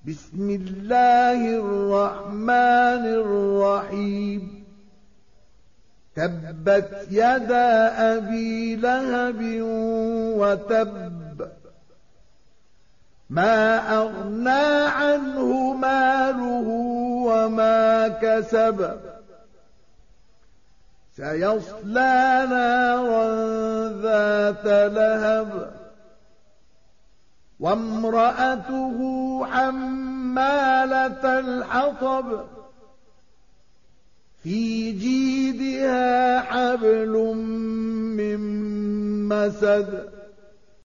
بسم الله الرحمن الرحيم تبت يدا أبي لهب وتب ما أغنى عنه ماله وما كسب سيصلى نارا ذات لهب وامرأته حمالة الحطب في جيدها حبل من مسد